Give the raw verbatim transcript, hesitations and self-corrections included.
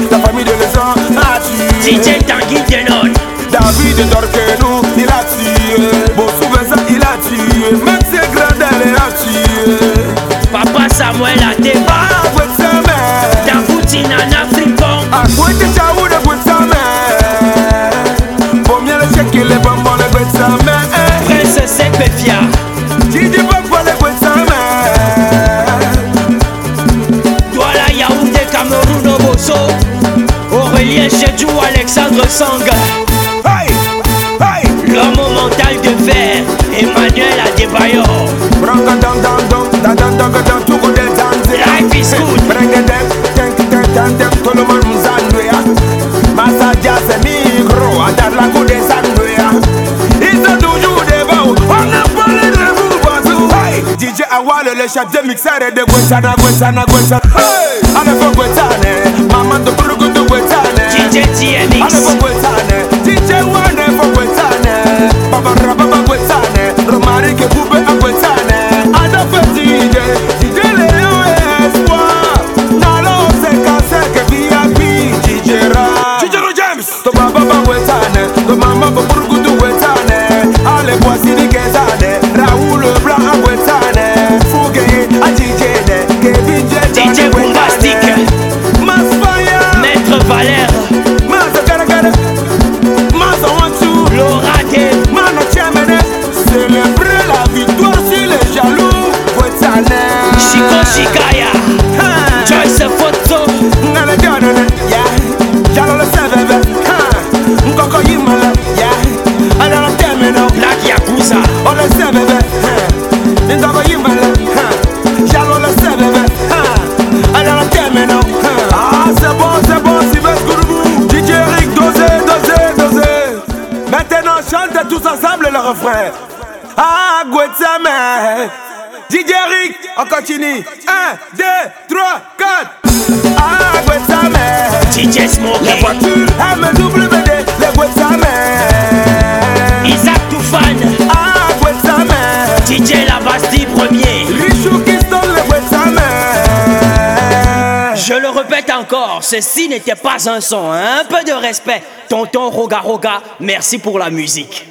la famille de Lézard a tué. D J Tanguy Denon, David Dorkenou, il a tué. Bossou Vincent, il a tué. Max Gradel, il a tué. Papa Samuel Adeba, Ah, Gwetsame. Daboutina Nafripon, Ah, Gwete Chaou de Gwetsame. Pour mieux le checker les bonbons de Gwetsame. Prince Sepefia, Didi Bonbon de Gwetsame. Douala Yaoundé Cameroun Oboso, Aurélien Chedjou Alexandre Sang, Hey, hey. l'homme au mental de fer, Emmanuel Adebayor. Branga dang dang dang, da dang dang dang, tout le monde danse. Life is good. Branga dang, dang dang dang dang, tout le monde m'zandouya. Massadia c'est micro, à dar la coup des sandouya. Ils sont toujours devant, on a parlé de vous partout. Hey, D J Awal, le chef de mixeur de Gwetsana, Gwetsana, Gwetsana. Hey, on est pour Gwetsane, maman de Bourgout de Gwetsane. D J T M On est X, pour Gwetsane, D J Wane pour Gwetsane. Papa Rababa Gwetsane, Romaric et Boubé à Gwetsane. Ada fait D J, D J Léon et Espoir. Nalo c'est cassé que V I P, D J Ra. D J Ro James, to Baba Gwetsane, to Mama Bourgout de Gwetsane. Allez voici di Gwetsane, Raoul Blanc à Gwetsane. Fougué à D J Ne, Kevin J. D J Bombastic, Masfire, Maître Valère, Masa Gara Gara, Masa Wansu. Laura Dave, Mano Tiamene, célébrer la victoire sur les jaloux. Gwetsane. Chico Chikaya, Ha. Joyce Photo, Nana Jordan, yeah. Jalo le seveve, ha. Nkoko Yimala, yeah. Ala la temeno, Black Yakuza, o le seveve, ha. Nkoko Yimala, ha. Jalo le seveve, ha. Ala la temeno, ha. Ah, c'est bon, c'est bon, Sylvestre Gouroubou. D J Eric, dosé, dosé, dosé. Maintenant, chante tous ensemble le refrain. Ah, Gwetsame. D J Eric, on continue. un, deux, trois, quatre. Ah, Gwetsame. D J Les Smokey, voitures M W D, les Gwetsame. Isaac Toufan, Ah, Gwetsame. D J Labasti Premier. Richou Kiston, les Gwetsame. Je le répète encore, ceci n'était pas un son, un peu de respect. Tonton Roga Roga, merci pour la musique.